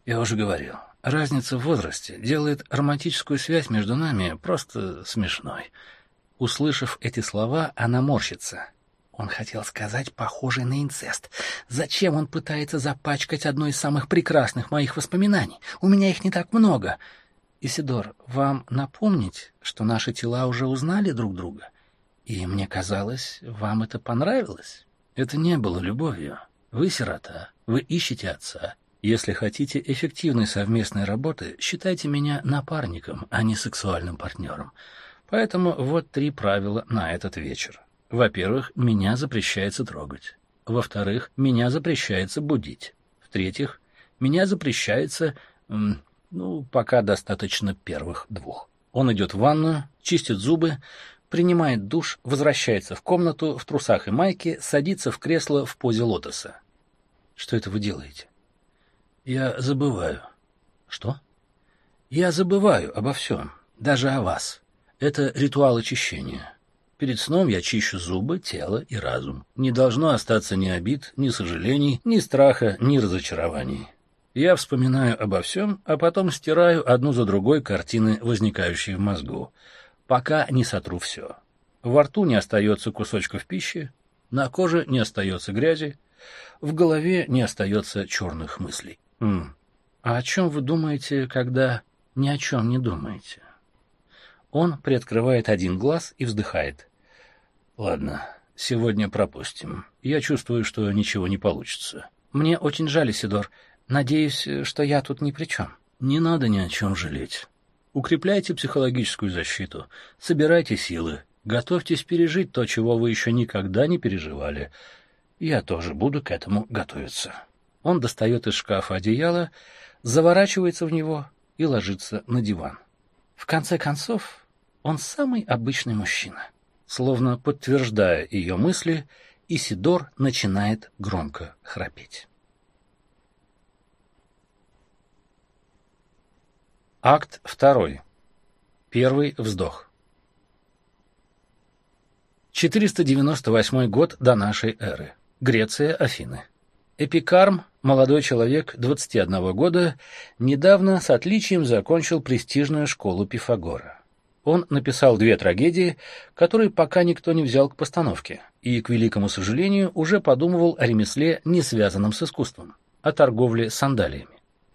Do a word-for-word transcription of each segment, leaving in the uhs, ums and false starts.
Я уже говорил, разница в возрасте делает романтическую связь между нами просто смешной. Услышав эти слова, она морщится. Он хотел сказать, похожий на инцест. Зачем он пытается запачкать одно из самых прекрасных моих воспоминаний? У меня их не так много. Исидор, вам напомнить, что наши тела уже узнали друг друга? И мне казалось, вам это понравилось? Это не было любовью. Вы сирота, вы ищете отца. Если хотите эффективной совместной работы, считайте меня напарником, а не сексуальным партнером. Поэтому вот три правила на этот вечер. Во-первых, меня запрещается трогать. Во-вторых, меня запрещается будить. В-третьих, меня запрещается... Ну, пока достаточно первых двух. Он идет в ванную, чистит зубы, принимает душ, возвращается в комнату в трусах и майке, садится в кресло в позе лотоса. Что это вы делаете? Я забываю. Что? Я забываю обо всем, даже о вас. Это ритуал очищения. Перед сном я чищу зубы, тело и разум. Не должно остаться ни обид, ни сожалений, ни страха, ни разочарований. Я вспоминаю обо всем, а потом стираю одну за другой картины, возникающие в мозгу, пока не сотру все. Во рту не остается кусочков пищи, на коже не остается грязи, в голове не остается черных мыслей. М. А о чем вы думаете, когда ни о чем не думаете? Он приоткрывает один глаз и вздыхает. Ладно, сегодня пропустим. Я чувствую, что ничего не получится. Мне очень жаль, Исидор. Надеюсь, что я тут ни при чем. Не надо ни о чем жалеть. Укрепляйте психологическую защиту, собирайте силы, готовьтесь пережить то, чего вы еще никогда не переживали. Я тоже буду к этому готовиться. Он достает из шкафа одеяло, заворачивается в него и ложится на диван. В конце концов, он самый обычный мужчина. Словно подтверждая ее мысли, Исидор начинает громко храпеть. Акт второй. Первый вздох. четыреста девяносто восьмой год до нашей эры. Греция, Афины. Эпикарм, молодой человек двадцати одного года, недавно с отличием закончил престижную школу Пифагора. Он написал две трагедии, которые пока никто не взял к постановке, и, к великому сожалению, уже подумывал о ремесле, не связанном с искусством, о торговле сандалиями.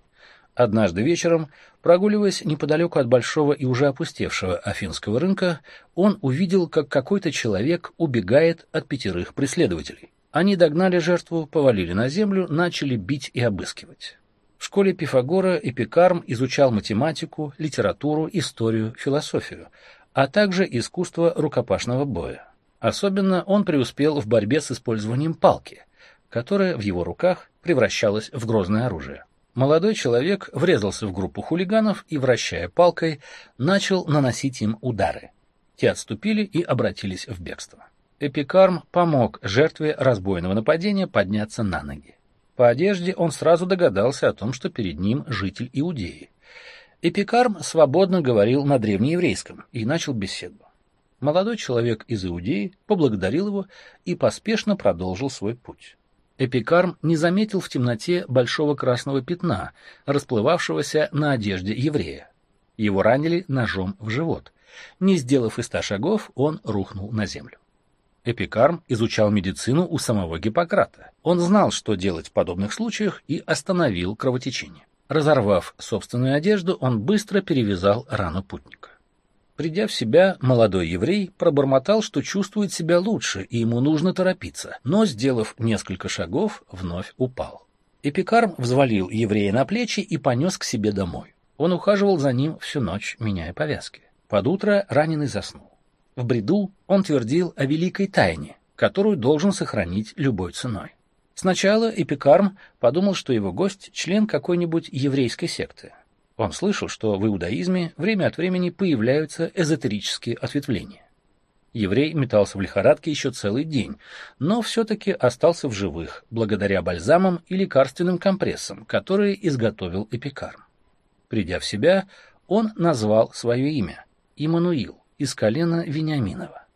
Однажды вечером, прогуливаясь неподалеку от большого и уже опустевшего афинского рынка, он увидел, как какой-то человек убегает от пятерых преследователей. Они догнали жертву, повалили на землю, начали бить и обыскивать. В школе Пифагора Эпикарм изучал математику, литературу, историю, философию, а также искусство рукопашного боя. Особенно он преуспел в борьбе с использованием палки, которая в его руках превращалась в грозное оружие. Молодой человек врезался в группу хулиганов и, вращая палкой, начал наносить им удары. Те отступили и обратились в бегство. Эпикарм помог жертве разбойного нападения подняться на ноги. По одежде он сразу догадался о том, что перед ним житель Иудеи. Эпикарм свободно говорил на древнееврейском и начал беседу. Молодой человек из Иудеи поблагодарил его и поспешно продолжил свой путь. Эпикарм не заметил в темноте большого красного пятна, расплывавшегося на одежде еврея. Его ранили ножом в живот. Не сделав и ста шагов, он рухнул на землю. Эпикарм изучал медицину у самого Гиппократа. Он знал, что делать в подобных случаях, и остановил кровотечение. Разорвав собственную одежду, он быстро перевязал рану путника. Придя в себя, молодой еврей пробормотал, что чувствует себя лучше, и ему нужно торопиться, но, сделав несколько шагов, вновь упал. Эпикарм взвалил еврея на плечи и понес к себе домой. Он ухаживал за ним всю ночь, меняя повязки. Под утро раненый заснул. В бреду он твердил о великой тайне, которую должен сохранить любой ценой. Сначала Эпикарм подумал, что его гость — член какой-нибудь еврейской секты. Он слышал, что в иудаизме время от времени появляются эзотерические ответвления. Еврей метался в лихорадке еще целый день, но все-таки остался в живых, благодаря бальзамам и лекарственным компрессам, которые изготовил Эпикарм. Придя в себя, он назвал свое имя — Иммануил, из колена Вениаминова.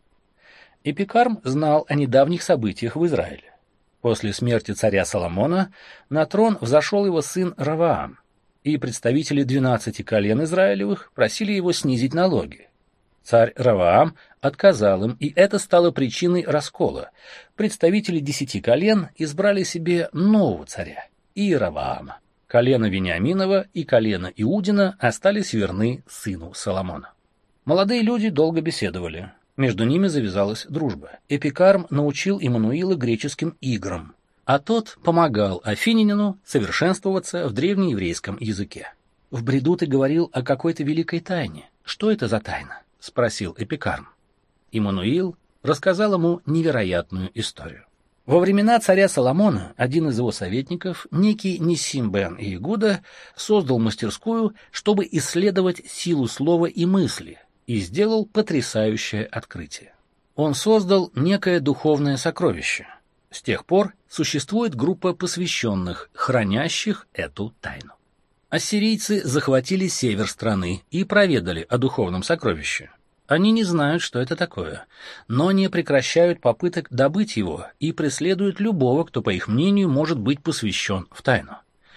Эпикарм знал о недавних событиях в Израиле. После смерти царя Соломона на трон взошел его сын Раваам. и представители двенадцати колен Израилевых просили его снизить налоги. Царь Раваам отказал им, и это стало причиной раскола. Представители десяти колен избрали себе нового царя, Иераваама. Колено Вениаминова и колено Иудина остались верны сыну Соломона. Молодые люди долго беседовали. Между ними завязалась дружба. Эпикарм научил Иммануила греческим играм, а тот помогал афинянину совершенствоваться в древнееврейском языке. «В бреду ты говорил о какой-то великой тайне. Что это за тайна?» — спросил Эпикарм. Иммануил рассказал ему невероятную историю. Во времена царя Соломона один из его советников, некий Ниссим бен Иегуда, создал мастерскую, чтобы исследовать силу слова и мысли, и сделал потрясающее открытие. Он создал некое духовное сокровище. С тех пор существует группа посвященных, хранящих эту тайну. Ассирийцы захватили север страны и проведали о духовном сокровище. Они не знают, что это такое, но не прекращают попыток добыть его и преследуют любого, кто, по их мнению, может быть посвящен в тайну.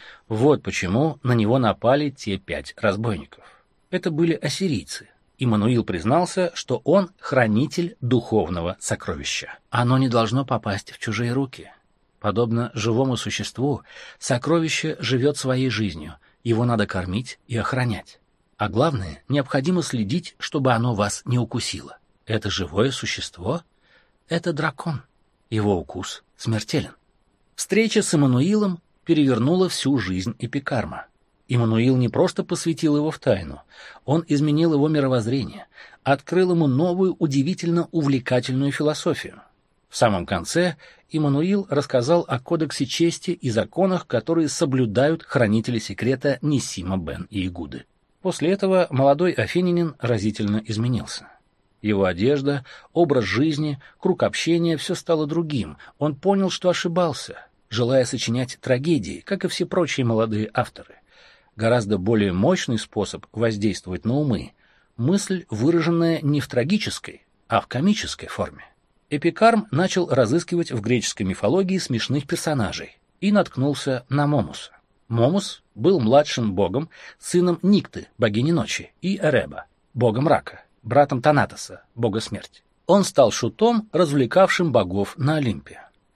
Вот почему на него напали те пять разбойников. Это были ассирийцы. Иммануил признался, что он хранитель духовного сокровища. Оно не должно попасть в чужие руки. Подобно живому существу, сокровище живет своей жизнью, его надо кормить и охранять. А главное, необходимо следить, чтобы оно вас не укусило. Это живое существо — это дракон. Его укус смертелен. Встреча с Иммануилом перевернула всю жизнь Эпикарма. Иммануил не просто посвятил его в тайну, он изменил его мировоззрение, открыл ему новую, удивительно увлекательную философию. В самом конце Иммануил рассказал о кодексе чести и законах, которые соблюдают хранители секрета Ниссима бен Иегуды. После этого молодой афинянин разительно изменился. Его одежда, образ жизни, круг общения — все стало другим. Он понял, что ошибался, желая сочинять трагедии, как и все прочие молодые авторы. Гораздо более мощный способ воздействовать на умы — мысль, выраженная не в трагической, а в комической форме. Эпикарм начал разыскивать в греческой мифологии смешных персонажей и наткнулся на Момуса. Момус был младшим богом, сыном Никты, богини ночи, и Эреба, бога мрака, братом Танатоса, бога смерти. Он стал шутом, развлекавшим богов на Олимпе.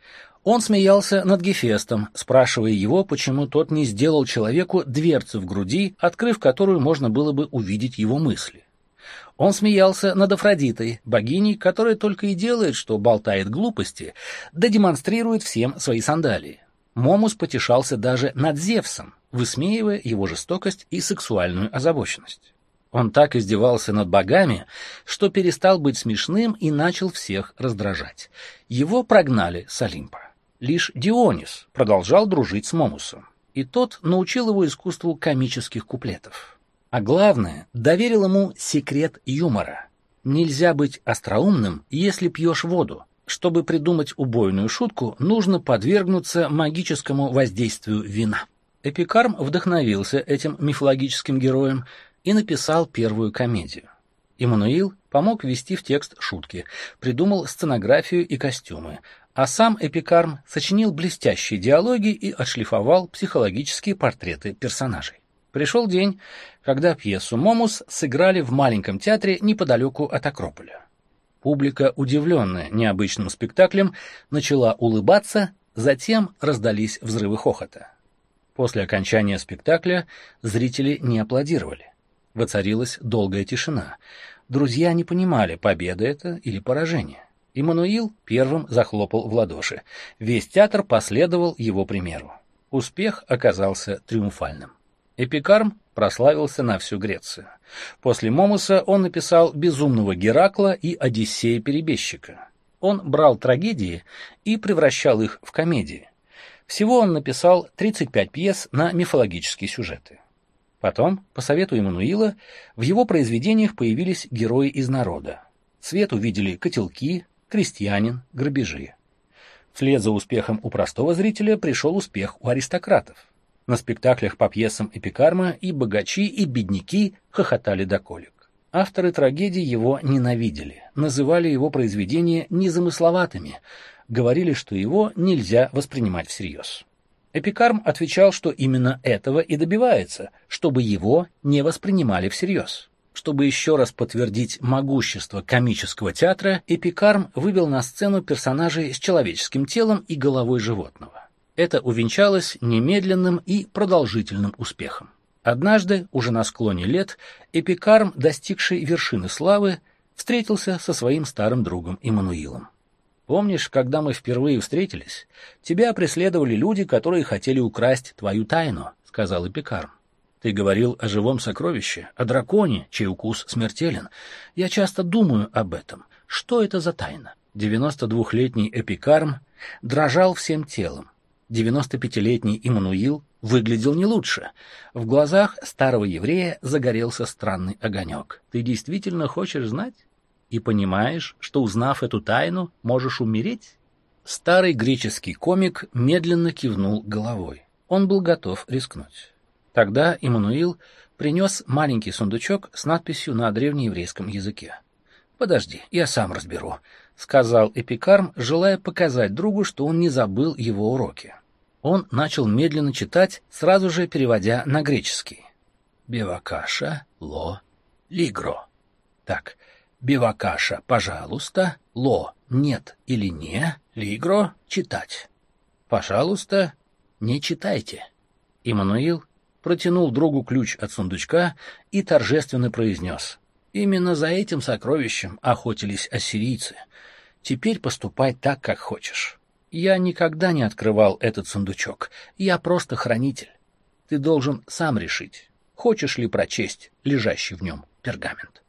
Он смеялся над Гефестом, спрашивая его, почему тот не сделал человеку дверцу в груди, открыв которую можно было бы увидеть его мысли. Он смеялся над Афродитой, богиней, которая только и делает, что болтает глупости, да демонстрирует всем свои сандалии. Момус потешался даже над Зевсом, высмеивая его жестокость и сексуальную озабоченность. Он так издевался над богами, что перестал быть смешным и начал всех раздражать. Его прогнали с Олимпа. Лишь Дионис продолжал дружить с Момусом, и тот научил его искусству комических куплетов. А главное, доверил ему секрет юмора. Нельзя быть остроумным, если пьешь воду. Чтобы придумать убойную шутку, нужно подвергнуться магическому воздействию вина. Эпикарм вдохновился этим мифологическим героем и написал первую комедию. Иммануил помог ввести в текст шутки, придумал сценографию и костюмы, а сам Эпикарм сочинил блестящие диалоги и отшлифовал психологические портреты персонажей. Пришел день, когда пьесу «Момус» сыграли в маленьком театре неподалеку от Акрополя. Публика, удивленная необычным спектаклем, начала улыбаться, затем раздались взрывы хохота. После окончания спектакля зрители не аплодировали. Воцарилась долгая тишина. Друзья не понимали, победа это или поражение. Иммануил первым захлопал в ладоши. Весь театр последовал его примеру. Успех оказался триумфальным. Эпикарм прославился на всю Грецию. После Момуса он написал «Безумного Геракла» и «Одиссея перебежчика». Он брал трагедии и превращал их в комедии. Всего он написал тридцать пять пьес на мифологические сюжеты. Потом, по совету Иммануила, в его произведениях появились герои из народа. Свет увидели котелки, крестьянин, грабежи. Вслед за успехом у простого зрителя пришел успех у аристократов. На спектаклях по пьесам Эпикарма и богачи, и бедняки хохотали до колик. Авторы трагедий его ненавидели, называли его произведения незамысловатыми, говорили, что его нельзя воспринимать всерьез. Эпикарм отвечал, что именно этого и добивается, чтобы его не воспринимали всерьез. Чтобы еще раз подтвердить могущество комического театра, Эпикарм вывел на сцену персонажей с человеческим телом и головой животного. Это увенчалось немедленным и продолжительным успехом. Однажды, уже на склоне лет, Эпикарм, достигший вершины славы, встретился со своим старым другом Иммануилом. «Помнишь, когда мы впервые встретились, тебя преследовали люди, которые хотели украсть твою тайну», — сказал Эпикарм. «Ты говорил о живом сокровище, о драконе, чей укус смертелен. Я часто думаю об этом. Что это за тайна?» девяносто двухлетний Эпикарм дрожал всем телом. девяностопятилетний Иммануил выглядел не лучше. В глазах старого еврея загорелся странный огонек. «Ты действительно хочешь знать? И понимаешь, что, узнав эту тайну, можешь умереть?» Старый греческий комик медленно кивнул головой. Он был готов рискнуть. Тогда Иммануил принес маленький сундучок с надписью на древнееврейском языке. «Подожди, я сам разберу», — сказал Эпикарм, желая показать другу, что он не забыл его уроки. Он начал медленно читать, сразу же переводя на греческий. «Бевакаша, ло, лигро». Так, «Бевакаша, пожалуйста, ло, нет или не, лигро, читать». «Пожалуйста, не читайте». Иммануил протянул другу ключ от сундучка и торжественно произнес: «Именно за этим сокровищем охотились ассирийцы. Теперь поступай так, как хочешь. Я никогда не открывал этот сундучок, я просто хранитель. Ты должен сам решить, хочешь ли прочесть лежащий в нем пергамент».